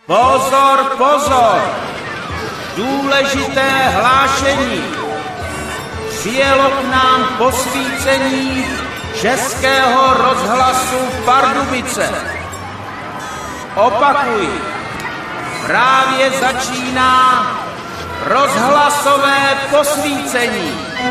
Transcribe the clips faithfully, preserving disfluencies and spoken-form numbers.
Pozor, pozor! Důležité hlášení! Přijelo k nám posvícení Českého rozhlasu Pardubice. Opakuji, právě začíná rozhlasové posvícení.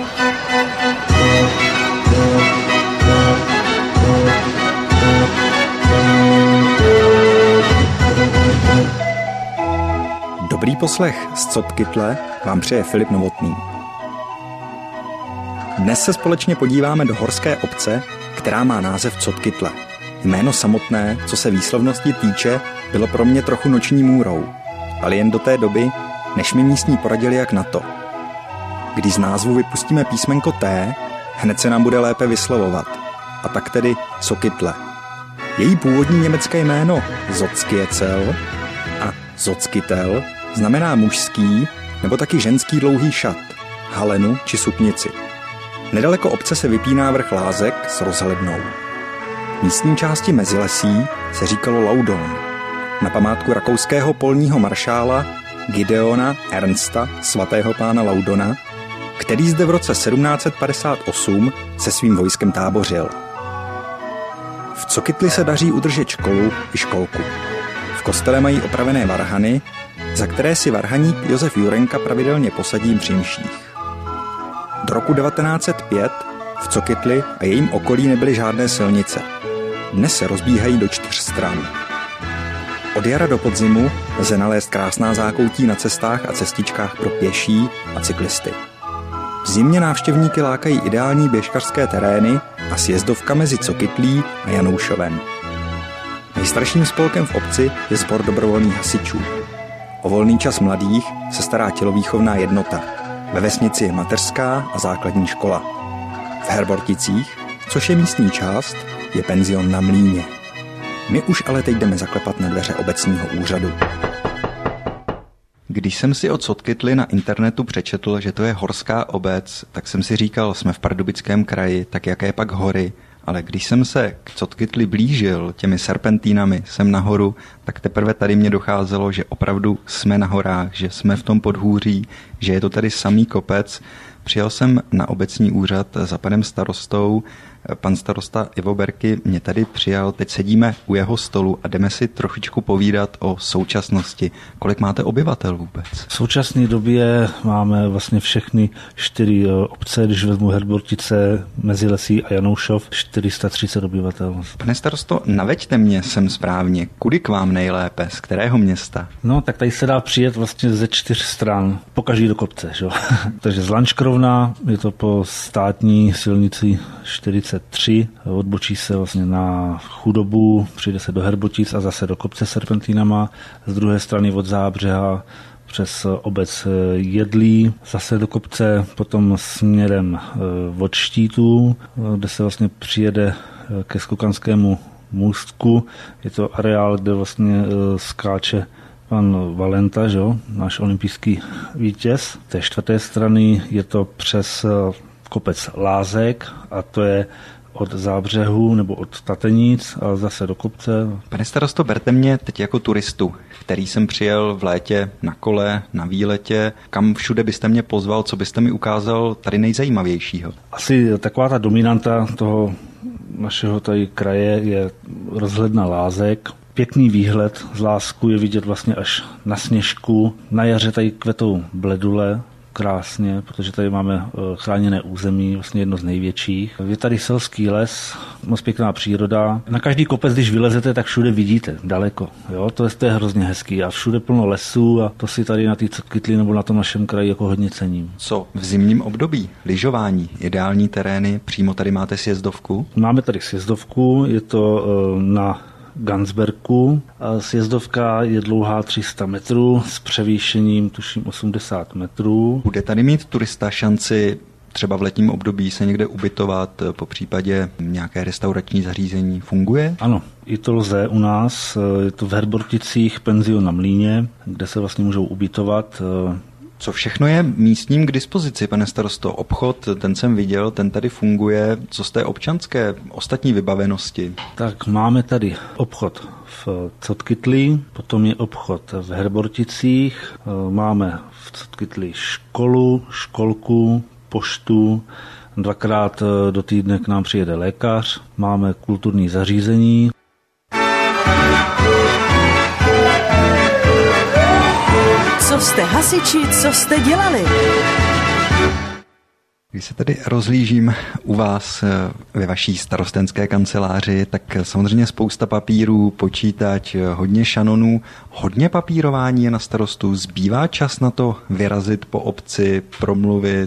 Dobrý poslech z Cotkytle vám přeje Filip Novotný. Dnes se společně podíváme do horské obce, která má název Cotkytle. Jméno samotné, co se výslovnosti týče, bylo pro mě trochu noční můrou, ale jen do té doby, než mi místní poradili jak na to. Když z názvu vypustíme písmenko T, hned se nám bude lépe vyslovovat. A tak tedy Cotkytle. Její původní německé jméno Zotzkiecel a Zotzkytel znamená mužský nebo taky ženský dlouhý šat, halenu či suknici. Nedaleko obce se vypíná vrch Lázek s rozhlednou. Místní části Mezilesí se říkalo Laudon, na památku rakouského polního maršála Gideona Ernsta svatého pána Laudona, který zde v roce sedmnáct set padesát osm se svým vojskem tábořil. V Cotkytli se daří udržet školu i školku. V kostele mají opravené varhany, za které si varhaník Josef Jurenka pravidelně posadí při mších. Do roku devatenáct set pět v Cotkytli a jejím okolí nebyly žádné silnice. Dnes se rozbíhají do čtyř stran. Od jara do podzimu lze nalézt krásná zákoutí na cestách a cestičkách pro pěší a cyklisty. V zimě návštěvníky lákají ideální běžkařské terény a sjezdovka mezi Cotkytlí a Janoušovem. Nejstarším spolkem v obci je sbor dobrovolných hasičů. O volný čas mladých se stará tělovýchovná jednota. Ve vesnici je mateřská a základní škola. V Herborticích, což je místní část, je penzion na Mlýně. My už ale teď jdeme zaklepat na dveře obecního úřadu. Když jsem si o Cotkytli na internetu přečetl, že to je horská obec, tak jsem si říkal, jsme v Pardubickém kraji, tak jaké pak hory. Ale když jsem se k Cotkytli blížil těmi serpentínami sem nahoru, tak teprve tady mě docházelo, že opravdu jsme na horách, že jsme v tom podhůří, že je to tady samý kopec. Přijel jsem na obecní úřad za panem starostou. Pan starosta Ivo Berky mě tady přijal, teď sedíme u jeho stolu a jdeme si trošičku povídat o současnosti. Kolik máte obyvatel vůbec? V současné době máme vlastně všechny čtyři obce, když vezmu Herbortice, Mezilesí a Janoušov, čtyři sta třicet obyvatel. Pane starosto, naveďte mě sem správně. Kudy k vám nejlépe? Z kterého města? No, tak tady se dá přijet vlastně ze čtyř stran, po každý do kopce. Že? Takže z Lanškrovna je to po státní silnici čtyřicet tři, odbočí se vlastně na Chudobu, přijde se do Herbotic a zase do kopce serpentínama, z druhé strany od Zábřeha přes obec Jedlí, zase do kopce, potom směrem od Štítu, kde se vlastně přijede ke Skokanskému můstku. Je to areál, kde vlastně skáče pan Valenta, že jo, náš olympijský vítěz. Té čtvrté strany je to přes kopec Lázek a to je od Zábřehu nebo od Tatenic a zase do kopce. Pane starosto, berte mě teď jako turistu, který jsem přijel v létě na kole, na výletě. Kam všude byste mě pozval, co byste mi ukázal tady nejzajímavějšího? Asi taková ta dominanta toho našeho tady kraje je rozhledna Lázek. Pěkný výhled z Lázku je vidět vlastně až na Sněžku. Na jaře tady kvetou bledule, krásně, protože tady máme chráněné území, vlastně jedno z největších. Je tady selský les, moc pěkná příroda. Na každý kopec, když vylezete, tak všude vidíte, daleko. Jo? To, je, to je hrozně hezký a všude plno lesů a to si tady na té Cotkytli nebo na tom našem kraji jako hodně cením. Co v zimním období? Lyžování, ideální terény, přímo tady máte sjezdovku? Máme tady sjezdovku, je to na Gansberku. Sjezdovka je dlouhá tři sta metrů s převýšením tuším osmdesát metrů. Bude tady mít turista šanci třeba v letním období se někde ubytovat, po případě nějaké restaurační zařízení funguje? Ano, i to lze u nás. Je to v Herborticích penzion na Mlýně, kde se vlastně můžou ubytovat. Co všechno je místním k dispozici, pane starosto? Obchod, ten jsem viděl, ten tady funguje. Co z té občanské ostatní vybavenosti? Tak máme tady obchod v Cotkytli, potom je obchod v Herborticích, máme v Cotkytli školu, školku, poštu, dvakrát do týdne k nám přijede lékař, máme kulturní zařízení. Co jste hasiči, co jste dělali? Když se tady rozhlížím u vás ve vaší starostenské kanceláři, tak samozřejmě spousta papírů, počítač, hodně šanonů, hodně papírování je na starostu. Zbývá čas na to vyrazit po obci, promluvit,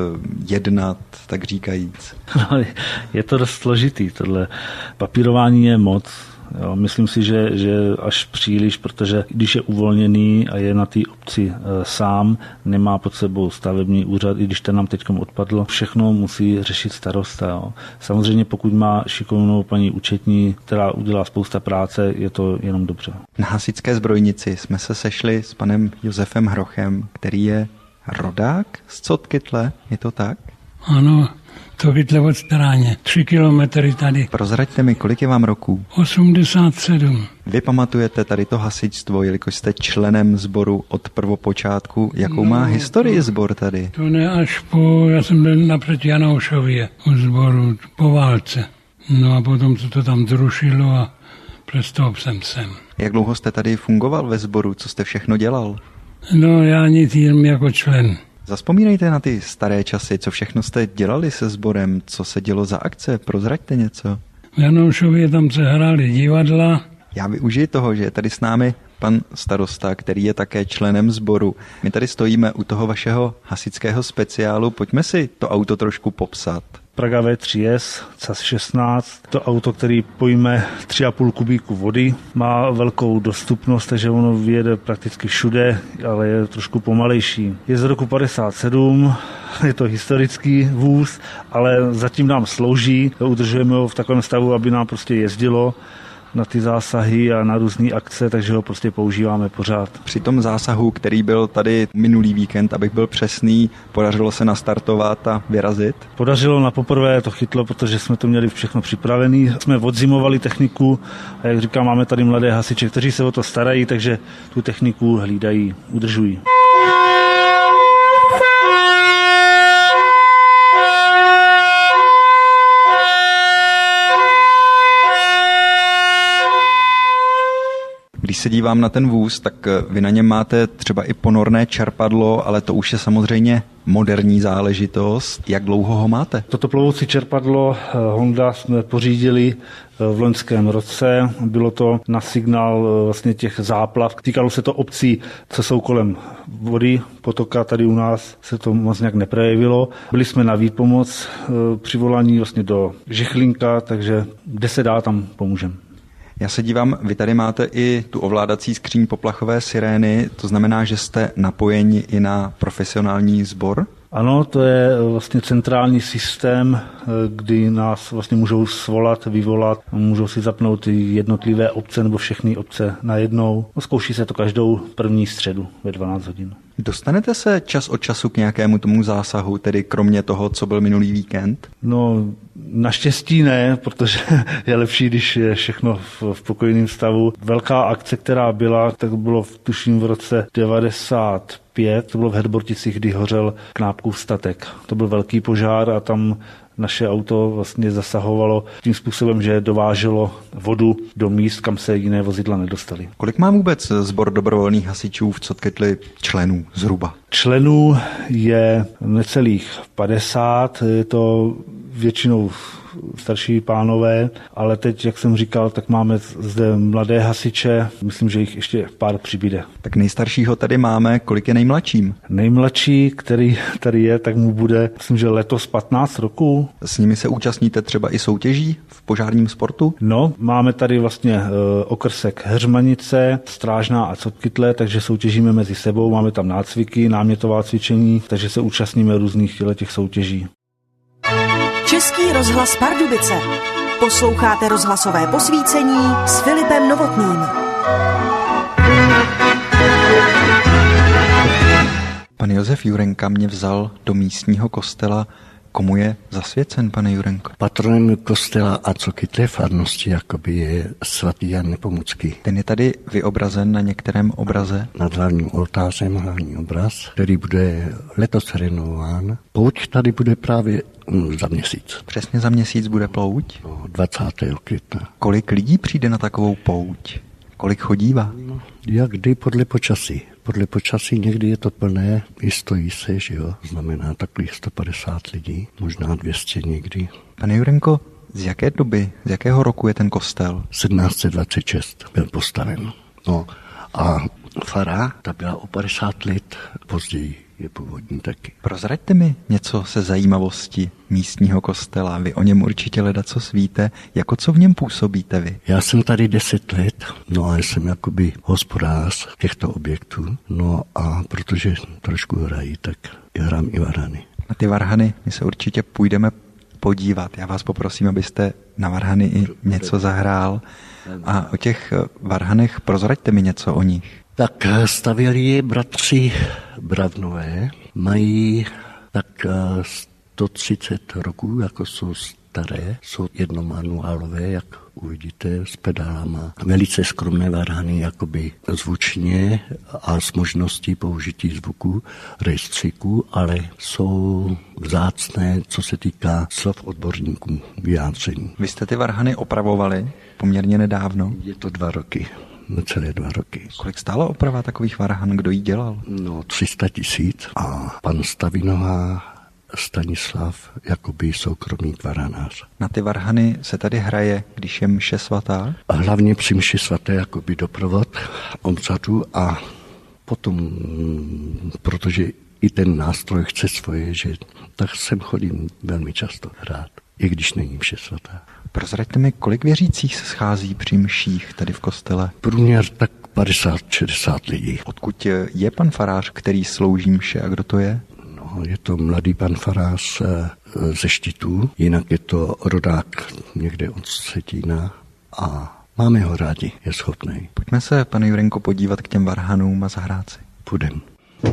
jednat, tak říkajíc? No, je to dost složitý, tohle papírování je moc. Jo, myslím si, že, že až příliš, protože když je uvolněný a je na té obci e, sám, nemá pod sebou stavební úřad, i když ten nám teď odpadl, všechno musí řešit starosta. Jo. Samozřejmě pokud má šikovnou paní účetní, která udělá spousta práce, je to jenom dobře. Na hasičské zbrojnici jsme se sešli s panem Josefem Hrochem, který je rodák z Cotkytle, je to tak? Ano, to Kytle od Stráně, tři kilometry tady. Prozraďte mi, kolik je vám roků? osmdesát sedm. Vy pamatujete tady to hasičstvo, jelikož jste členem sboru od prvopočátku. Jakou no, má historii to, sbor tady? To ne až po, já jsem byl napřed Janoušově u sboru po válce. No a potom se to tam zrušilo a přesto jsem sem. Jak dlouho jste tady fungoval ve sboru? Co jste všechno dělal? No já nic jen jako člen. Zavzpomínejte na ty staré časy, co všechno jste dělali se sborem, co se dělo za akce, prozraďte něco. V Janoušově tam se hrály divadla. Já využiji toho, že je tady s námi pan starosta, který je také členem sboru. My tady stojíme u toho vašeho hasičského speciálu, pojďme si to auto trošku popsat. Praga V tři S, C A S šestnáct, to auto, který pojme tři a půl kubíku vody, má velkou dostupnost, takže ono vyjede prakticky všude, ale je trošku pomalejší. Je z roku padesát sedm, je to historický vůz, ale zatím nám slouží, udržujeme ho v takovém stavu, aby nám prostě jezdilo na ty zásahy a na různé akce, takže ho prostě používáme pořád. Při tom zásahu, který byl tady minulý víkend, abych byl přesný, podařilo se nastartovat a vyrazit? Podařilo, na poprvé to chytlo, protože jsme to měli všechno připravené. Jsme odzimovali techniku a jak říkám, máme tady mladé hasiče, kteří se o to starají, takže tu techniku hlídají, udržují. Když se dívám na ten vůz, tak vy na něm máte třeba i ponorné čerpadlo, ale to už je samozřejmě moderní záležitost. Jak dlouho ho máte? Toto plovoucí čerpadlo Honda jsme pořídili v loňském roce. Bylo to na signál vlastně těch záplav. Týkalo se to obcí, co jsou kolem vody, potoka. Tady u nás se to moc nějak neprojevilo. Byli jsme na výpomoc při volání vlastně do Žichlínka, takže kde se dá, tam pomůžeme. Já se dívám, vy tady máte i tu ovládací skříň poplachové sirény, to znamená, že jste napojeni i na profesionální sbor? Ano, to je vlastně centrální systém, kdy nás vlastně můžou svolat, vyvolat, můžou si zapnout jednotlivé obce nebo všechny obce najednou. Zkouší se to každou první středu ve dvanáct hodin. Dostanete se čas od času k nějakému tomu zásahu, tedy kromě toho, co byl minulý víkend? No, naštěstí ne, protože je lepší, když je všechno v, v pokojném stavu. Velká akce, která byla, tak bylo v tuším v roce devadesát pět, to bylo v Herborticích, kdy hořel Knápkův statek. To byl velký požár a tam naše auto vlastně zasahovalo tím způsobem, že dováželo vodu do míst, kam se jiné vozidla nedostaly. Kolik má vůbec sbor dobrovolných hasičů v Cotkytli členů zhruba? Členů je necelých padesát, je to většinou starší pánové, ale teď, jak jsem říkal, tak máme zde mladé hasiče, myslím, že jich ještě pár přibyde. Tak nejstaršího tady máme, kolik je nejmladším? Nejmladší, který tady je, tak mu bude, myslím, že letos patnáct roků. S nimi se účastníte třeba i soutěží v požárním sportu? No, máme tady vlastně e, okrsek Heřmanice, Strážná a Cotkytle, takže soutěžíme mezi sebou, máme tam nácviky, námětová cvičení, takže se účastníme různých těch soutěží. Český rozhlas Pardubice. Posloucháte rozhlasové posvícení s Filipem Novotným. Pan Josef Jurenka mě vzal do místního kostela. Komu je zasvěcen, pane Jurenko? Patronem kostela a Cokytle farnosti jakoby je svatý Jan Nepomucký. Ten je tady vyobrazen na některém obraze. Nad hlavním oltářem hlavní obraz, který bude letos renovován. Pouť tady bude právě za měsíc. Přesně za měsíc bude pouť? No, dvacátého května. Kolik lidí přijde na takovou pouť? Kolik chodívá? No, jak kdy podle počasí. Podle počasí někdy je to plné, i stojí se, že jo, znamená takových sto padesát lidí, možná dvě stě někdy. Pane Jurenko, z jaké doby, z jakého roku je ten kostel? sedmnáct set dvacet šest byl postaven. No a fara, ta byla o padesát let později, je původní taky. Prozraďte mi něco se zajímavosti místního kostela. Vy o něm určitě ledacos víte. Jako co v něm působíte vy? Já jsem tady deset let, no a jsem jakoby hospodář těchto objektů. No a protože trošku hrají, tak hrám i varhany. Na ty varhany my se určitě půjdeme podívat. Já vás poprosím, abyste na varhany i něco zahrál. A o těch varhanech prozraďte mi něco o nich. Tak stavěli je bratři Bravnové, mají tak sto třicet roků, jako jsou staré, jsou jednomanuálové, jak uvidíte, s pedálama. Velice skromné varhany, jakoby zvučně a s možností použití zvuku, rejstříku, ale jsou vzácné, co se týká slov odborníků vyjádření. Vy jste ty varhany opravovali poměrně nedávno? Je to dva roky. Celé dva roky. Kolik stála oprava takových varhan? Kdo jí dělal? No, tři sta tisíc a pan Stavinová Stanislav jakoby soukromý varhanář. Na ty varhany se tady hraje, když je mše svatá? A hlavně při mši svaté jakoby doprovod obřadu a potom, protože i ten nástroj chce svoje, že tak sem chodím velmi často hrát, i když není mše svatá. Prozraďte mi, kolik věřících se schází při mších tady v kostele? Průměr tak padesát šedesát lidí. Odkud je pan farář, který slouží mše a kdo to je? No, je to mladý pan farář ze Štítů, jinak je to rodák někde od Vsetína a máme ho rádi, je schopný. Pojďme se, pane Jurenko, podívat k těm varhanům a zahrát si. Půjdem.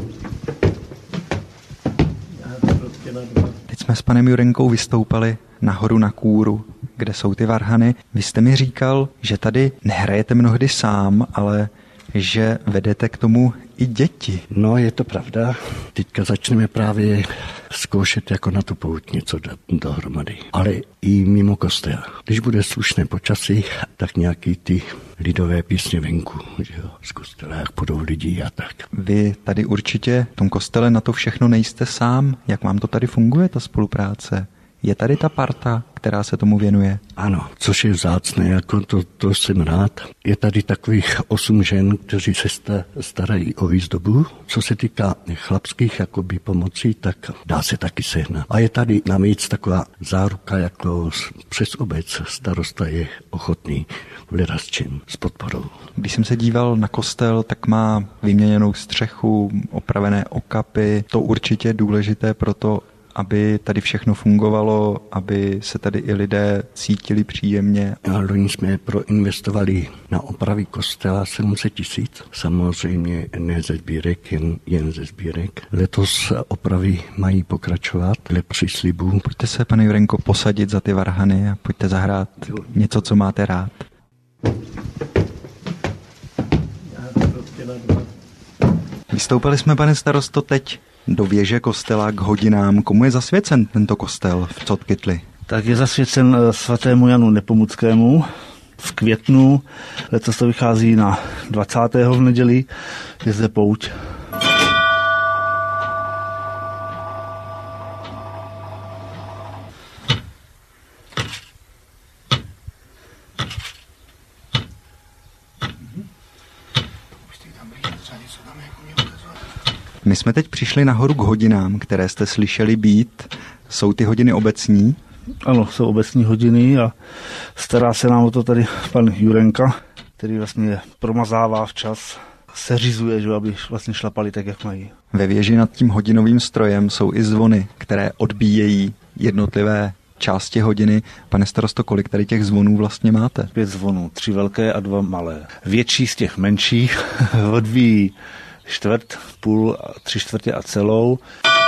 Teď jsme s panem Jurenkou vystoupali nahoru na kůru, kde jsou ty varhany. Vy jste mi říkal, že tady nehrajete mnohdy sám, ale že vedete k tomu i děti. No, je to pravda. Teďka začneme právě zkoušet jako na tu pouť něco dohromady. Ale i mimo kostel. Když bude slušné počasí, tak nějaký ty lidové písně venku, že jo, z kostela, jak budou lidi a tak. Vy tady určitě v tom kostele na to všechno nejste sám. Jak vám to tady funguje, ta spolupráce? Je tady ta parta, která se tomu věnuje? Ano, což je vzácné, jako to, to jsem rád. Je tady takových osm žen, kteří se starají o výzdobu. Co se týká chlapských jakoby pomocí, tak dá se taky sehnat. A je tady navíc taková záruka, jako přes obec starosta je ochotný hledat s čím, s podporou. Když jsem se díval na kostel, tak má vyměněnou střechu, opravené okapy. To určitě je důležité pro to, aby tady všechno fungovalo, aby se tady i lidé cítili příjemně. A loni jsme proinvestovali na opravy kostela sedm set tisíc. Samozřejmě ne ze sbírek, jen, jen ze sbírek. Letos opravy mají pokračovat dle příslibu. Pojďte se, pane Jurenko, posadit za ty varhany a pojďte zahrát něco, co máte rád. Vystoupili jsme, pane starosto, teď do věže kostela k hodinám. Komu je zasvěcen tento kostel v Cokytli? Tak je zasvěcen svatému Janu Nepomuckému v květnu. Letos to vychází na dvacátého v neděli. Je zde pouť. My jsme teď přišli nahoru k hodinám, které jste slyšeli být. Jsou ty hodiny obecní? Ano, jsou obecní hodiny a stará se nám o to tady pan Jurenka, který vlastně promazává včas, seřizuje, že aby vlastně šlapali tak, jak mají. Ve věži nad tím hodinovým strojem jsou i zvony, které odbíjejí jednotlivé části hodiny. Pane starosto, kolik tady těch zvonů vlastně máte? Pět zvonů, tři velké a dva malé. Větší z těch menších odbíjí čtvrt, půl, tři čtvrtě a celou.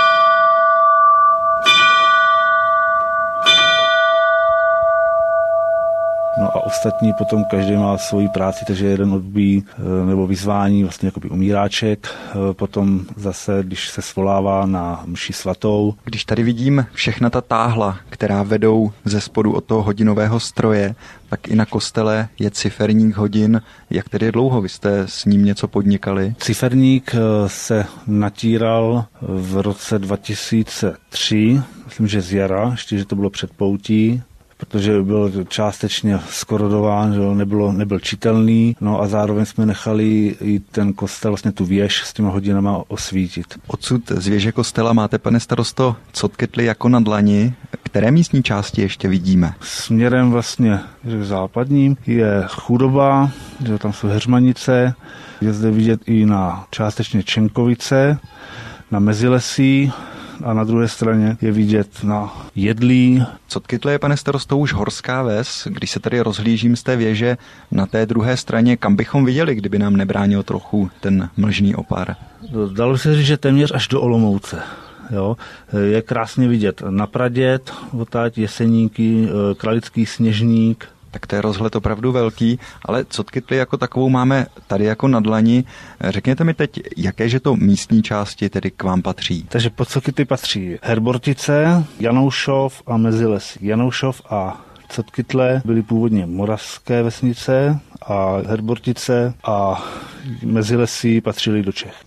No a ostatní potom každý má svoji práci, takže jeden odbí nebo vyzvání vlastně jakoby umíráček, potom zase, když se svolává na mši svatou. Když tady vidím všechna ta táhla, která vedou ze spodu od toho hodinového stroje, tak i na kostele je ciferník hodin. Jak tedy je dlouho? Vy jste s ním něco podnikali? Ciferník se natíral v roce dva tisíce tři, myslím, že z jara, ještě, že to bylo před poutí, protože byl částečně skorodován, že nebylo, nebyl čitelný, no a zároveň jsme nechali i ten kostel, vlastně tu věž s těma hodinama osvítit. Odsud z věže kostela máte, pane starosto, Cotkitli jako na dlani. Které místní části ještě vidíme? Směrem vlastně k západním je chudoba, že tam jsou Heřmanice, je zde vidět i na částečně Čenkovice, na Mezilesí, a na druhé straně je vidět na Jedlí. Cotkitli je, pane starosto, už horská ves. Když se tady rozhlížím z té věže na té druhé straně, kam bychom viděli, kdyby nám nebránil trochu ten mlžný opar? Dalo se říct, že téměř až do Olomouce. Jo. Je krásně vidět na Praděd, odtáď Jeseníky, Kralický Sněžník. Tak to je rozhled opravdu velký, ale Cotkitli jako takovou máme tady jako na dlani. Řekněte mi teď, jakéže to místní části tedy k vám patří? Takže pod Cotkitli patří Herbortice, Janoušov a Mezilesí. Janoušov a Cotkytle byly původně moravské vesnice a Herbortice a Mezilesí patřily do Čech.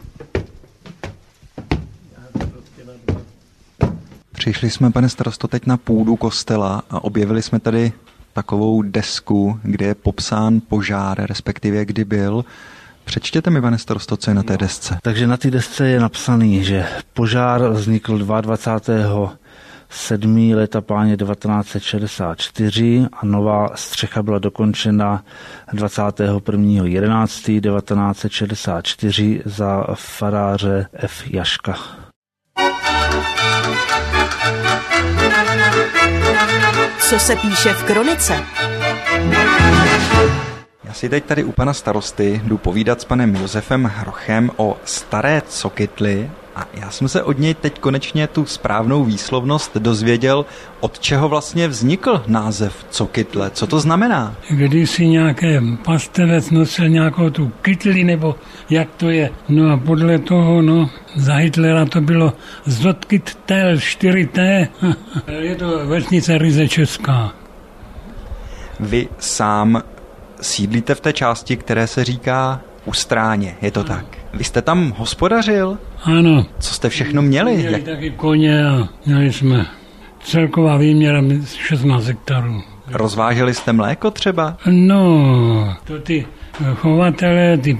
Přišli jsme, pane starosto, teď na půdu kostela a objevili jsme tady takovou desku, kde je popsán požár, respektive kdy byl. Přečtěte mi, pane starosto, co je na té desce. Takže na té desce je napsaný, že požár vznikl dvacátého druhého sedmého léta páně devatenáct set šedesát čtyři a nová střecha byla dokončena dvacátého prvního jedenáctého devatenáct set šedesát čtyři za faráře F. Jaška. Co se píše v kronice? Já si teď tady u pana starosty jdu povídat s panem Josefem Hrochem o staré Cokytli a já jsem se od něj teď konečně tu správnou výslovnost dozvěděl, od čeho vlastně vznikl název Cokytle. Co to znamená? Když si nějaký pastevec nosil nějakou tu kytli, nebo jak to je. No a podle toho, no, za Hitlera to bylo Zotkytel, čtyři té. Je to vesnice ryze česká. Vy sám sídlíte v té části, které se říká Ustráně, je to ano. Tak? Vy jste tam hospodařil? Ano. Co jste všechno měli? Měli Jak... taky koně a měli jsme celková výměra šestnáct hektarů. Rozváželi jste mléko třeba? No, to ty chovatele, ty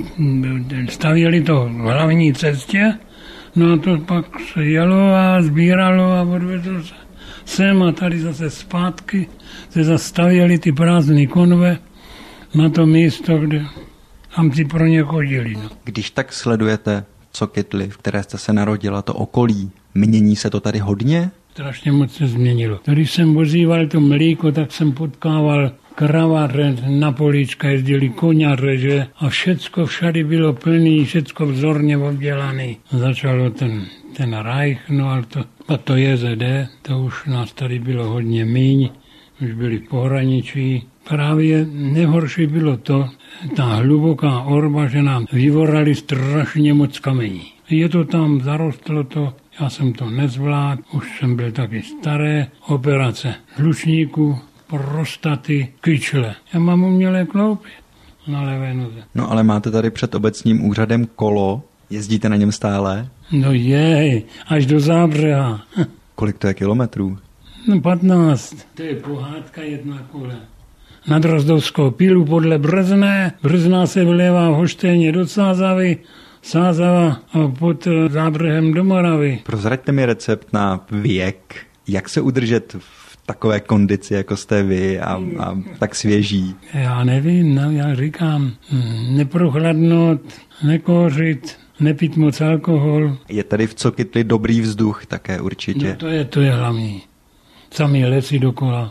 stavěli to v hlavní cestě, no a to pak se jelo a sbíralo a odvezlo se sem a tady zase zpátky se zastavěli ty prázdné konve na to místo, kde tam si pro ně chodili. No. Když tak sledujete Cokytli, v které jste se narodila, to okolí, mění se to tady hodně? Strašně moc se změnilo. Když jsem vozíval to mlíko, tak jsem potkával kravaře, na políčka jezdili koňaře, že? A všecko všady bylo plný, všecko vzorně obdělaný. Začalo ten, ten Reich, no ale to, a to J Z D, to už nás tady bylo hodně míň, už byli v pohraničí. Právě nejhorší bylo to, ta hluboká orba, že nám vyvorali strašně moc kamení. Je to tam, zarostlo to, já jsem to nezvládl, už jsem byl taky staré, operace žlučníku, prostaty, kyčle. Já mám umělé kloupy na levé noze. No ale máte tady před obecním úřadem kolo, jezdíte na něm stále? No jej, až do Zábřeha. Kolik to je kilometrů? No patnáct. To je pohádka jedna kole. Na Drozdovskou pilu podle Brzné. Brzná se vlévá v Hoštěně do Sázavy, Sázava a pod Zábřehem do Moravy. Prozraďte mi recept na věk. Jak se udržet v takové kondici, jako jste vy a, a tak svěží? Já nevím, no, já říkám, neprochladnout, nekouřit, nepít moc alkohol. Je tady v Cokytli dobrý vzduch také určitě. No to je, to je hlavní. Samý lesy dokola.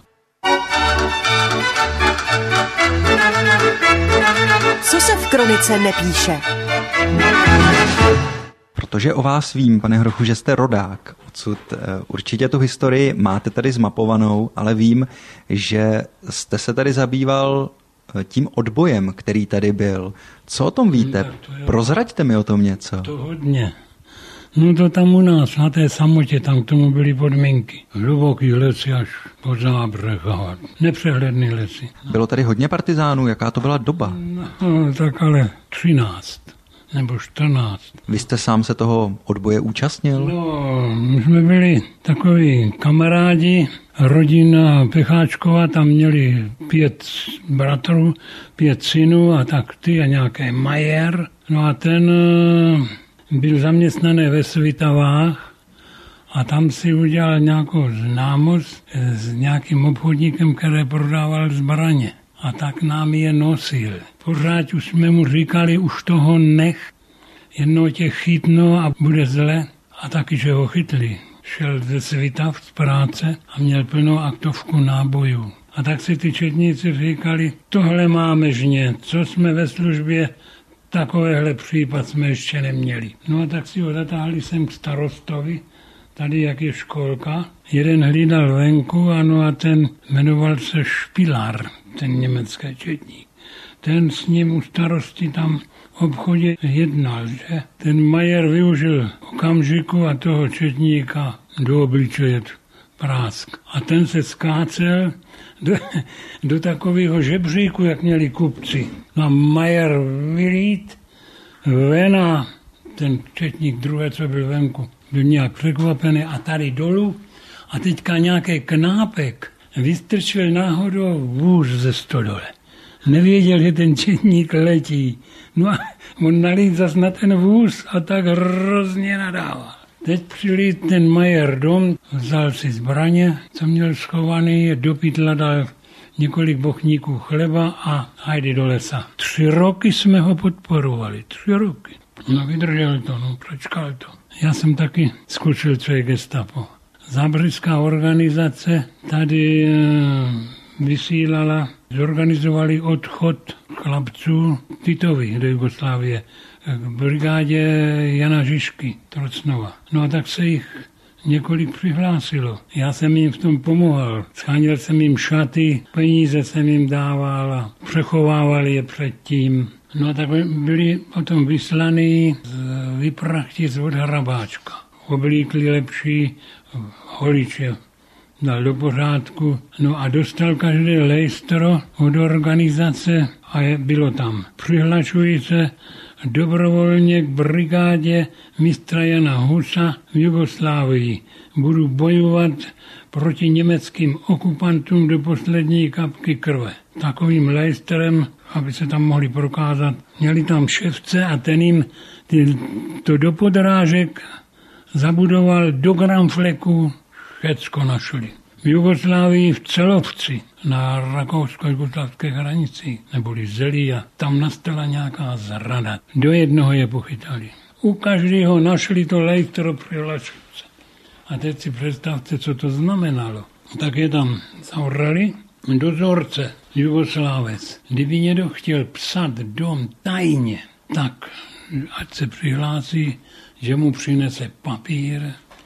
Co se v kronice nepíše? Protože o vás vím, pane Hrochu, že jste rodák odsud. Určitě tu historii máte tady zmapovanou, ale vím, že jste se tady zabýval tím odbojem, který tady byl. Co o tom víte? Prozraďte mi o tom něco. To hodně. No to tam u nás, na té samotě, tam k tomu byly podmínky. Hluboký lesy až po zábřeh a nepřehledný lesy. Bylo tady hodně partizánů, jaká to byla doba? No, tak ale třináct nebo čtrnáct. Vy jste sám se toho odboje účastnil? No, my jsme byli takoví kamarádi, rodina Pecháčkova, tam měli pět bratrů, pět synů a tak ty a nějaký Majer. No a ten byl zaměstnaný ve Svitavách a tam si udělal nějakou známost s nějakým obchodníkem, který prodával zbraně. A tak nám je nosil. Pořád už jsme mu říkali, už toho nech, jednou tě chytno a bude zle. A taky, že ho chytli. Šel ze Svitav z práce a měl plnou aktovku nábojů. A tak si ty četníci říkali, tohle máme žně, co jsme ve službě, takovéhle případ jsme ještě neměli. No a tak si ho zatáhli sem k starostovi, tady jak je školka. Jeden hlídal venku, ano, a ten jmenoval se Špilar, ten německý četník. Ten s ním u starosti tam v obchodě jednal, že? Ten Majer využil okamžiku a toho četníka do obličeje prásk. A ten se skácel do, do takového žebříku, jak měli kupci. No a Majer vylít ven a ten četník druhé, co byl venku, byl nějak překvapený a tady dolů. A teďka nějaký knápek vystrčil náhodou vůz ze stodole. Nevěděl, že ten četník letí. No a on nalít zas na ten vůz a tak hrozně nadával. Teď přilít ten Majer dom, vzal si zbraně, co měl schovaný, do pytla dal několik bochníků chleba a hajdy do lesa. Tři roky jsme ho podporovali, tři roky. No vydržel to, no prečkal to. Já jsem taky zkušil, co je gestapo. Zábřecká organizace tady e, vysílala, zorganizovali odchod chlapců Titovi do Jugoslávie k brigádě Jana Žižky Trocnova. No a tak se jich několik přihlásilo. Já jsem jim v tom pomohl. Scháněl jsem jim šaty, peníze jsem jim dával a přechovávali je předtím. No a tak byli potom vyslaný z Vyprachtic od Hrabáčka. Oblíkli lepší, holiče dal do pořádku. No a dostal každé lejstro od organizace a je, bylo tam. Přihlašuji se dobrovolně k brigádě mistra Jana Husa v Jugoslávii. Budu bojovat proti německým okupantům do poslední kapky krve. Takovým lejstrem, aby se tam mohli prokázat, měli tam ševce a ten jim ty, to do podrážek zabudoval do gramfleku, všecko našli. V Jugoslávii v Celovci na rakousko-jugoslavské hranici neboli Zelí a tam nastala nějaká zrada. Do jednoho je pochytali. U každého našli to lejstro přihlašující. A teď si představte, co to znamenalo. Tak je tam zavrali dozorce Jugoslávec. Kdyby někdo chtěl psat dom tajně, tak ať se přihlásí, že mu přinese papír,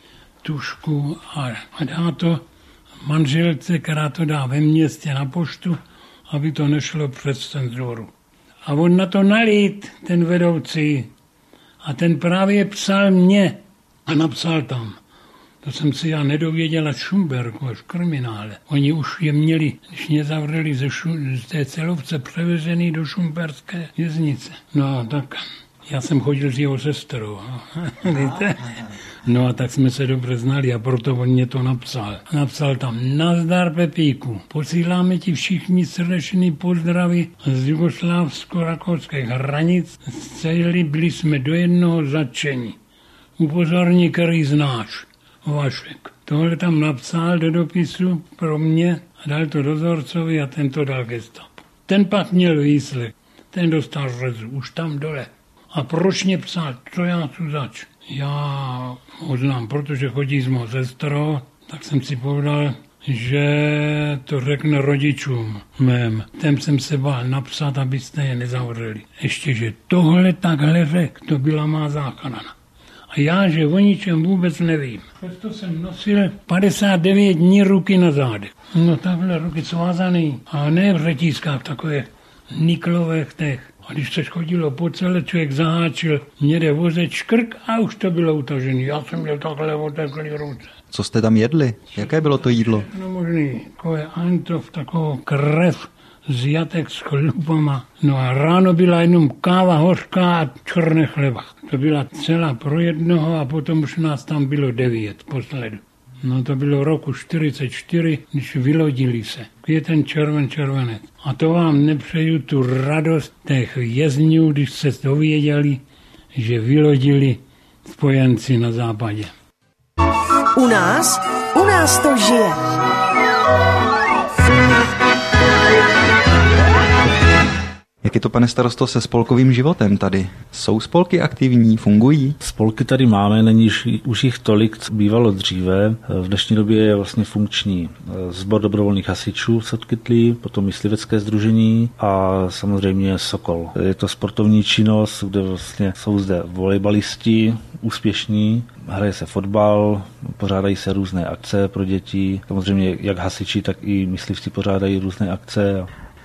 tušku a, a dá to manželce, která to dá ve městě na poštu, aby to nešlo přes cenzuru. A on na to nalít, ten vedoucí, a ten právě psal mě a napsal tam. To jsem si já nedověděl až Šumberku, až kriminále. Oni už je měli, když mě zavřeli ze, šu, z té Celovce, převezený do šumperské věznice. No tak já jsem chodil s jeho sestrou. Víte? No a tak jsme se dobře znali a proto on mě to napsal. Napsal tam: nazdar Pepíku, posíláme ti všichni srdečný pozdravy z jugoslávsko-rakouských hranic. Celili byli jsme do jednoho zatčení. Upozorní, který znáš. Vašek. Tohle tam napsal do dopisu pro mě a dal to dozorcovi a ten to dal gestapu. Ten pak měl výslech. Ten dostal řezu, už tam dole. A proč mě psal, co já tu zač? Já ho znám, protože chodí s mou sestrou, tak jsem si povedal, že to řekne rodičům mém. Těm jsem se bál napsat, abyste je nezavřeli. Ještě, že tohle takhle řek, to byla má záchrana. A já, že o ničem vůbec nevím. Přesto jsem nosil padesát devět dní ruky na zádech. No takhle ruky svázaný. A ne v řetízkách, takové niklových těch. A když se chodilo po celé, člověk zaháčil někde vozet škrk a už to bylo utažený. Já jsem měl takhle oteklý ruce. Co jste tam jedli? Jaké bylo to jídlo? No možný, takové antov, takovou krev z jatek s chlupama. No a ráno byla jenom káva hořká a černé chleba. To byla celá pro jednoho a potom už nás tam bylo devět posledu. No to bylo roku čtyřicet čtyři, když vylodili se. Květen, červen, červenec. A to vám nepřeju tu radost těch jezdňů, když se dověděli, že vylodili spojenci na západě. U nás, u nás to žije. Jak je to, pane starosto, se spolkovým životem tady? Jsou spolky aktivní, fungují? Spolky tady máme, není už jich tolik, co bývalo dříve. V dnešní době je vlastně funkční Sbor dobrovolných hasičů v Sottkytli, potom myslivecké sdružení a samozřejmě Sokol. Je to sportovní činnost, kde vlastně jsou zde volejbalisti úspěšní, hraje se fotbal, pořádají se různé akce pro děti. Samozřejmě jak hasiči, tak i myslivci pořádají různé akce.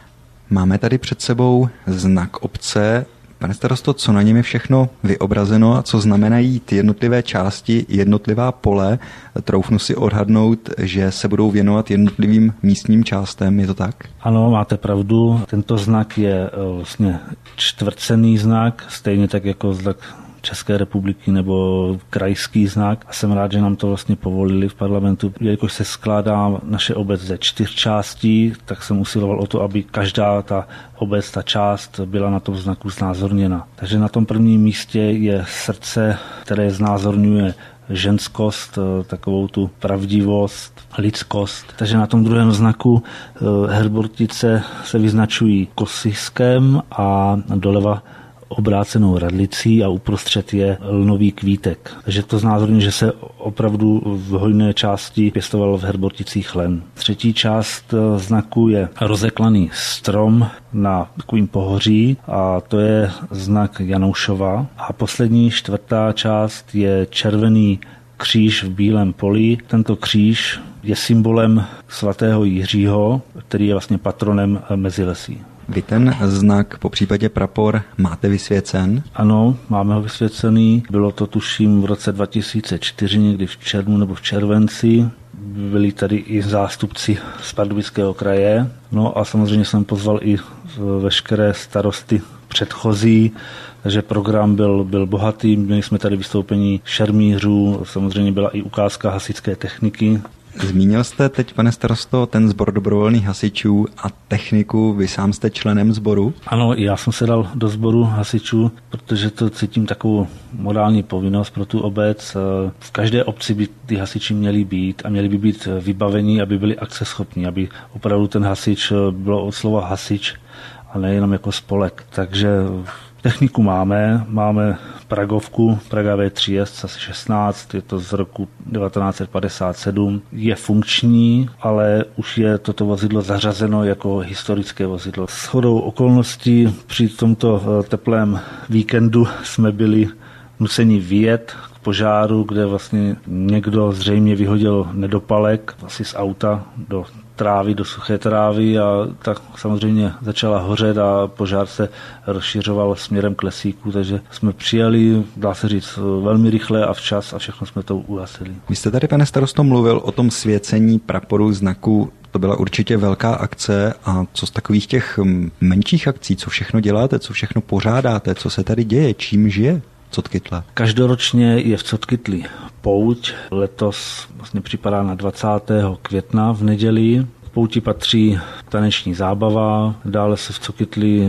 Máme tady před sebou znak obce. Pane starosto, co na něm je všechno vyobrazeno a co znamenají ty jednotlivé části, jednotlivá pole? Troufnu si odhadnout, že se budou věnovat jednotlivým místním částem, je to tak? Ano, máte pravdu. Tento znak je vlastně čtvrtcenný znak, stejně tak jako znak České republiky nebo krajský znak. A jsem rád, že nám to vlastně povolili v parlamentu. Jelikož se skládá naše obec ze čtyř částí, tak jsem usiloval o to, aby každá ta obec, ta část byla na tom znaku znázorněna. Takže na tom prvním místě je srdce, které znázorňuje ženskost, takovou tu pravdivost, lidskost. Takže na tom druhém znaku Herbortice se vyznačují kosiskem a doleva obrácenou radlicí a uprostřed je lnový kvítek. Takže to znázorňuje, že se opravdu v hojné části pěstoval v Herborticích len. Třetí část znaku je rozeklaný strom na takovým pohoří a to je znak Janoušova. A poslední čtvrtá část je červený kříž v bílém poli. Tento kříž je symbolem svatého Jiřího, který je vlastně patronem Mezilesí. Vy ten znak, po případě prapor, máte vysvěcen? Ano, máme ho vysvěcený. Bylo to tuším v roce dva tisíce čtyři, někdy v červnu nebo v červenci. Byli tady i zástupci z Pardubického kraje. No a samozřejmě jsem pozval i veškeré starosty předchozí, takže program byl, byl bohatý. Měli jsme tady vystoupení šermířů, samozřejmě byla i ukázka hasičské techniky. Zmínil jste teď, pane starosto, ten sbor dobrovolných hasičů a techniku. Vy sám jste členem sboru? Ano, já jsem se dal do sboru hasičů, protože to cítím takovou morální povinnost pro tu obec. V každé obci by ty hasiči měli být a měli by být vybavení, aby byli akceschopní, aby opravdu ten hasič bylo od slova hasič a nejenom jako spolek. Takže techniku máme, máme Pragovku, Praga V tři S šestnáct, je to z roku devatenáct set padesát sedm. Je funkční, ale už je toto vozidlo zařazeno jako historické vozidlo. Shodou okolností při tomto teplém víkendu jsme byli nuceni vyjet k požáru, kde vlastně někdo zřejmě vyhodil nedopalek asi z auta do trávy, do suché trávy a tak samozřejmě začala hořet a požár se rozšiřoval směrem k lesíku, takže jsme přijeli, dá se říct, velmi rychle a včas a všechno jsme to uhasili. Vy jste tady, pane starosto, mluvil o tom svěcení praporu znaku. To byla určitě velká akce a co z takových těch menších akcí, co všechno děláte, co všechno pořádáte, co se tady děje, čím žije Sottkytla? Každoročně je v Sottkytli pouť. Letos vlastně připadá na dvacátého května v neděli. V pouti patří taneční zábava, dále se v Sottkytli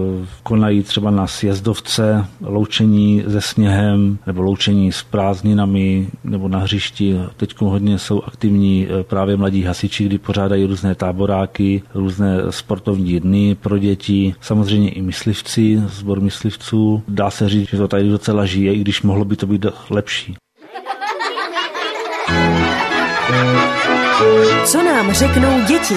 konají třeba na sjezdovce loučení se sněhem nebo loučení s prázdninami nebo na hřišti. Teď hodně jsou aktivní právě mladí hasiči, kdy pořádají různé táboráky, různé sportovní dny pro děti, samozřejmě i myslivci, sbor myslivců. Dá se říct, že to tady docela žije, i když mohlo by to být lepší. Co nám řeknou děti?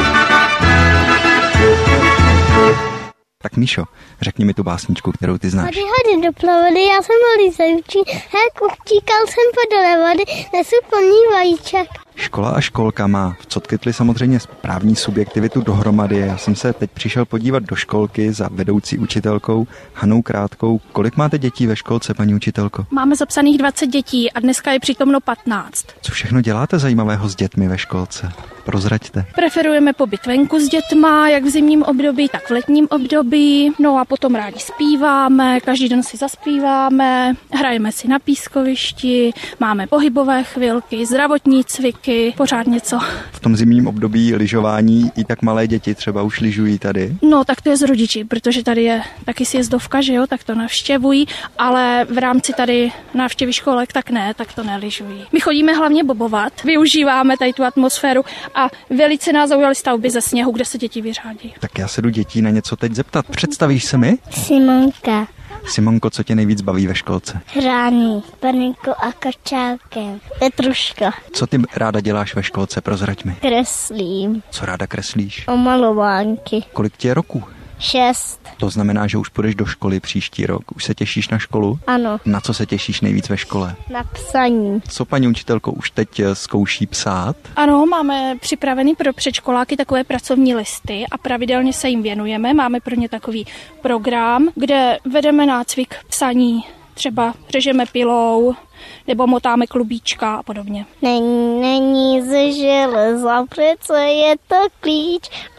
Tak Míšo, řekni mi tu básničku, kterou ty znáš. Hody, hody, doplavody, já jsem malý zajučí, hek, utíkal jsem podole vody, nesu plný vajíček. Škola a školka má v Cotkytli samozřejmě správní subjektivitu dohromady. Já jsem se teď přišel podívat do školky za vedoucí učitelkou Hanou Krátkou. Kolik máte dětí ve školce, paní učitelko? Máme zapsaných dvacet dětí a dneska je přítomno patnáct. Co všechno děláte zajímavého s dětmi ve školce? Prozraďte. Preferujeme pobyt venku s dětma, jak v zimním období, tak v letním období. No a potom rádi zpíváme, každý den si zaspíváme, hrajeme si na pískovišti, máme pohybové chvilky, zdravotní cviky, pořád něco. V tom zimním období lyžování i tak malé děti třeba už lyžují tady? No, tak to je s rodiči, protože tady je taky sjezdovka, že jo, tak to navštěvují, ale v rámci tady návštěvy školek tak ne, tak to nelyžují. My chodíme hlavně bobovat, využíváme tady tu atmosféru a velice nás zaujaly stavby ze sněhu, kde se děti vyřádí. Tak já se jdu dětí na něco teď zeptat. Představíš se mi? Simonka. Simonko, co tě nejvíc baví ve školce? Hraní, panenko a kačálkem. Petruška. Co ty ráda děláš ve školce, prozrať mi. Kreslím. Co ráda kreslíš? Omalovánky. Kolik tě je roku? Šest. To znamená, že už půjdeš do školy příští rok. Už se těšíš na školu? Ano. Na co se těšíš nejvíc ve škole? Na psaní. Co paní učitelko už teď zkouší psát? Ano, máme připravený pro předškoláky takové pracovní listy a pravidelně se jim věnujeme. Máme pro ně takový program, kde vedeme nácvik psaní. Třeba řežeme pilou nebo motáme klubíčka a podobně. Není, není ze železa, přece je to klíč,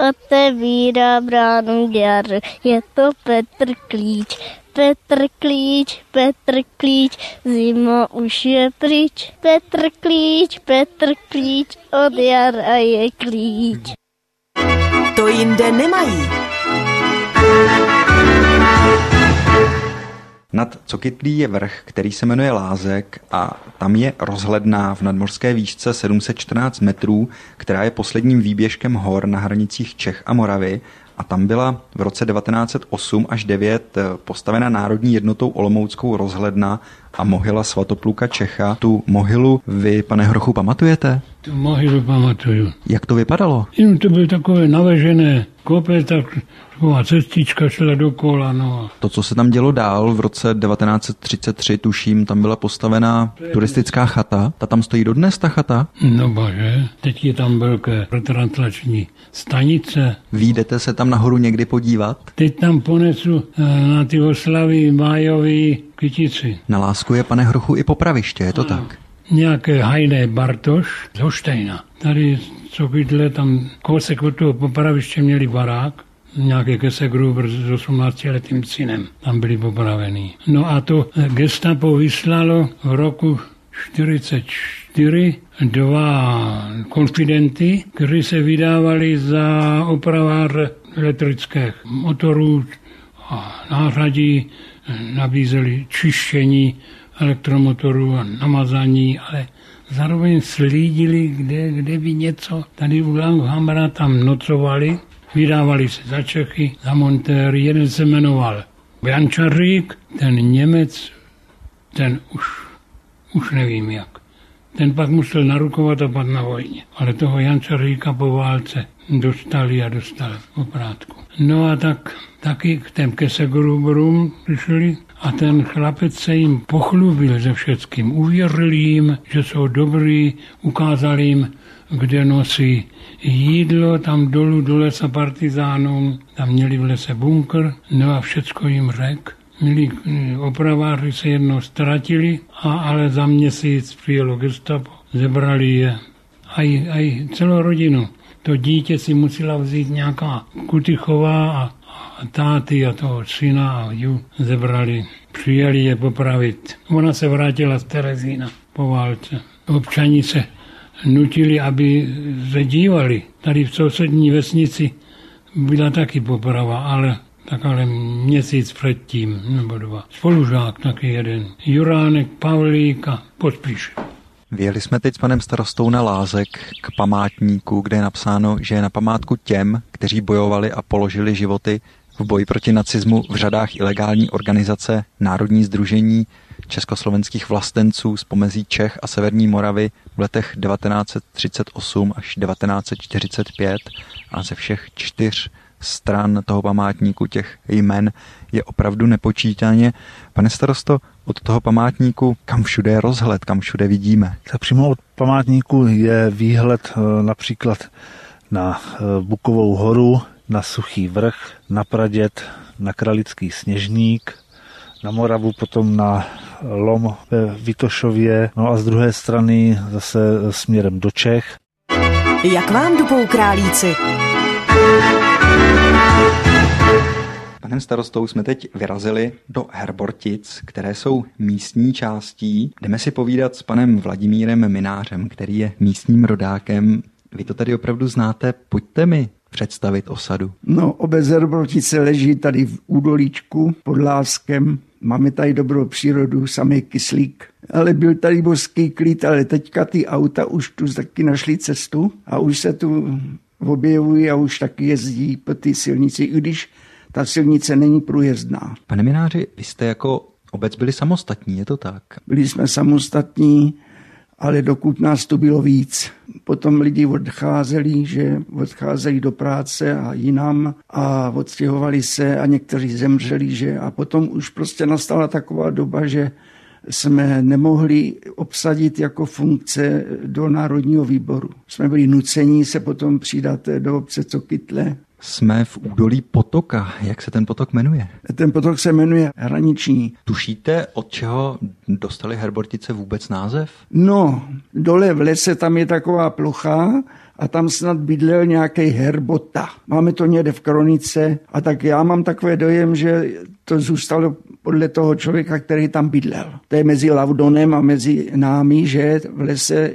otevírá bránu jar, je to Petr Klíč. Petr Klíč, Petr Klíč, zima už je pryč. Petr Klíč, Petr Klíč, od jara je klíč. To jinde nemají. Nad Cokytlí je vrch, který se jmenuje Lázek a tam je rozhledna v nadmořské výšce sedm set čtrnáct metrů, která je posledním výběžkem hor na hranicích Čech a Moravy a tam byla v roce devatenáct set osm až devět postavena Národní jednotou olomouckou rozhledna a mohyla Svatopluka Čecha. Tu mohylu vy, pane Hrochu, pamatujete? Tu mohylu pamatuju. Jak to vypadalo? Jen to bylo takové navežené kopec, tak taková cestička šla dokola. No. To, co se tam dělo dál, v roce devatenáct set třicet tři, tuším, tam byla postavená turistická chata. Ta tam stojí dodnes, ta chata? No bože, teď je tam velké retranslační stanice. Výjdete se tam nahoru někdy podívat? Teď tam ponesu na ty oslavy májový kytici. Na Lásku je, pane Hrochu, i popraviště, je to ano. Tak? Nějaké Hajné Bartoš z Hoštejna. Tady co bydle, tam kousek od toho popraviště měli barák, nějaké Kesegruber s osmnáctiletým synem, tam byli popravený. No a to gestapo vyslalo v roku čtyřicet čtyři dva konfidenty, kteří se vydávali za opraváře elektrických motorů a nářadí, nabízeli čištění elektromotorů a namazání, ale zároveň slídili, kde, kde by něco. Tady u Langhamra tam nocovali, vydávali se za Čechy, za montéry. Jeden se jmenoval Jančařík, ten Němec, ten už, už nevím jak. Ten pak musel narukovat a pat na vojně. Ale toho Jančaříka po válce dostali a dostali oprátku. No a tak taky k těm Kesegruberům přišli a ten chlapec se jim pochlubil ze všeckým. Uvěřili jim, že jsou dobrý, ukázali jim, kde nosí jídlo, tam dolů do lesa partizánům, tam měli v lese bunkr, no a všecko jim řekl. Milí opraváři se jednou ztratili, a, ale za měsíc přijelo gestapo, zebrali je a i, a i celou rodinu. To dítě si musela vzít nějaká Kutychová a, a táty a toho syna a ju zebrali. Přijeli je popravit. Ona se vrátila z Terezína po válce. Občani se nutili, aby se dívali. Tady v sousední vesnici byla taky poprava, ale tak ale měsíc předtím, nebo dva. Spolužák taky jeden. Juránek, Pavlík a Pospíš. Vyjeli jsme teď s panem starostou na Lázek k památníku, kde je napsáno, že je na památku těm, kteří bojovali a položili životy v boji proti nacismu v řadách ilegální organizace Národní sdružení československých vlastenců z pomezí Čech a Severní Moravy v letech devatenáct set třicet osm až devatenáct set čtyřicet pět a ze všech čtyř stran toho památníku těch jmen je opravdu nepočítaně. Pane starosto, od toho památníku, kam všude je rozhled, kam všude vidíme? Tak přímo od památníku je výhled například na Bukovou horu, na Suchý vrch, na Praděd, na Kralický Sněžník, na Moravu potom na lom ve Vitošově, no a z druhé strany zase směrem do Čech. Jak vám dupou králíci? Panem starostou jsme teď vyrazili do Herbortic, které jsou místní částí. Jdeme si povídat s panem Vladimírem Minářem, který je místním rodákem. Vy to tady opravdu znáte, pojďte mi představit osadu. No, obec Herbortice leží tady v údolíčku pod Láskem. Máme tady dobrou přírodu, samý kyslík. Ale byl tady božský klid, ale teďka ty auta už tu taky našli cestu a už se tu objevují a už taky jezdí po té silnici, i když ta silnice není průjezdná. Pane Mináři, vy jste jako obec byli samostatní, je to tak? Byli jsme samostatní, ale dokud nás tu bylo víc. Potom lidi odcházeli, že odcházeli do práce a jinam a odstěhovali se a někteří zemřeli, že a potom už prostě nastala taková doba, že jsme nemohli obsadit jako funkce do Národního výboru. Jsme byli nuceni se potom přidat do obce Cokytle. Jsme v údolí potoka. Jak se ten potok jmenuje? Ten potok se jmenuje Hraniční. Tušíte, od čeho dostali Herbortice vůbec název? No, dole v lese tam je taková plocha a tam snad bydlel nějaký Herbota. Máme to někde v kronice a tak já mám takový dojem, že to zůstalo podle toho člověka, který tam bydlel. To je mezi Lavdonem a mezi námi, že v lese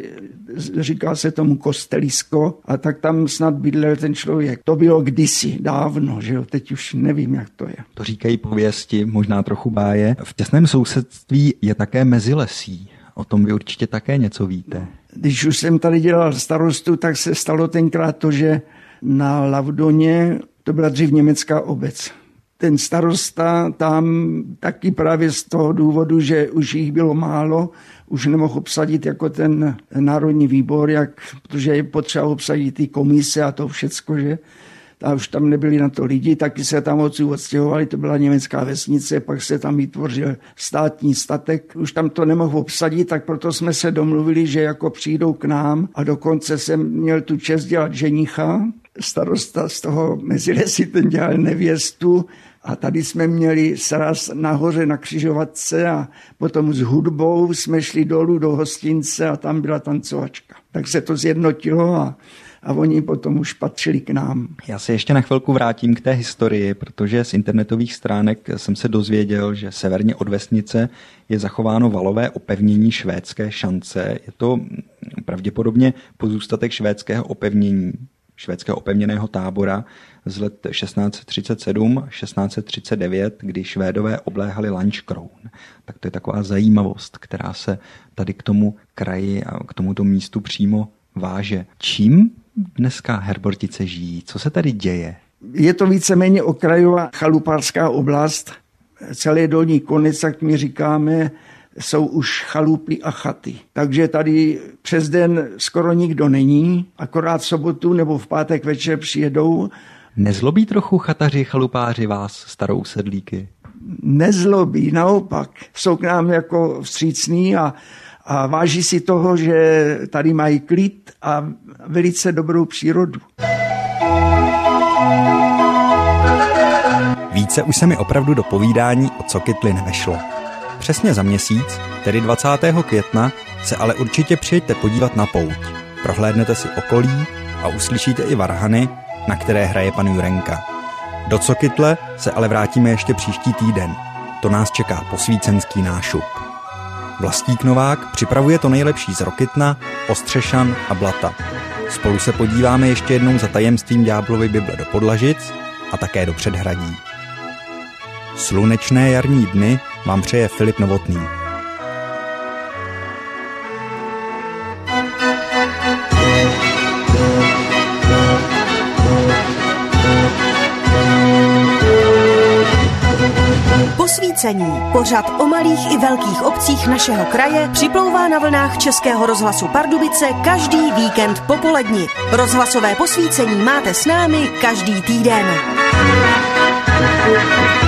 říká se tomu Kostelisko a tak tam snad bydlel ten člověk. To bylo kdysi, dávno, že jo, teď už nevím, jak to je. To říkají pověsti, možná trochu báje. V těsném sousedství je také mezilesí. O tom vy určitě také něco víte. Když už jsem tady dělal starostu, tak se stalo tenkrát to, že na Lavdoně, to byla dřív německá obec. Ten starosta tam taky právě z toho důvodu, že už jich bylo málo, už nemohl obsadit jako ten národní výbor, jak, protože je potřeba obsadit ty komise a to všecko, že? A už tam nebyli na to lidi, taky se tam odsud odstěhovali, to byla německá vesnice, pak se tam vytvořil státní statek, už tam to nemohl obsadit, tak proto jsme se domluvili, že jako přijdou k nám a dokonce jsem měl tu čest dělat ženicha, starosta z toho Mezilesí ten dělal nevěstu a tady jsme měli sraz nahoře na křižovatce a potom s hudbou jsme šli dolů do hostince a tam byla tancovačka. Tak se to zjednotilo a a oni potom už patřili k nám. Já se ještě na chvilku vrátím k té historii, protože z internetových stránek jsem se dozvěděl, že severně od vesnice je zachováno valové opevnění švédské šance. Je to pravděpodobně pozůstatek švédského opevnění, švédského opevněného tábora z let šestnáct set třicet sedm šestnáct set třicet devět, kdy Švédové obléhali Lanškroun. Tak to je taková zajímavost, která se tady k tomu kraji a k tomuto místu přímo váže. Čím dneska Herbortice žijí? Co se tady děje? Je to víceméně okrajová chalupářská oblast. Celý dolní konec, jak my říkáme, jsou už chalupy a chaty. Takže tady přes den skoro nikdo není, akorát v sobotu nebo v pátek večer přijedou. Nezlobí trochu chataři, chalupáři vás, starou sedlíky? Nezlobí, naopak. Jsou k nám jako vstřícní a A váží si toho, že tady mají klid a velice dobrou přírodu. Více už se mi opravdu do povídání o Cokytli nevešlo. Přesně za měsíc, tedy dvacátého května, se ale určitě přijeďte podívat na pouť. Prohlédnete si okolí a uslyšíte i varhany, na které hraje pan Jurenka. Do Cokytle se ale vrátíme ještě příští týden. To nás čeká posvícenský nášup. Vlastík Novák připravuje to nejlepší z Rokytna, Ostřešan a Blata. Spolu se podíváme ještě jednou za tajemstvím ďáblovy Bible do Podlažic a také do Předhradí. Slunečné jarní dny vám přeje Filip Novotný. posvícení. Pořad o malých i velkých obcích našeho kraje připlouvá na vlnách Českého rozhlasu Pardubice každý víkend po poledni. Rozhlasové posvícení máte s námi každý týden.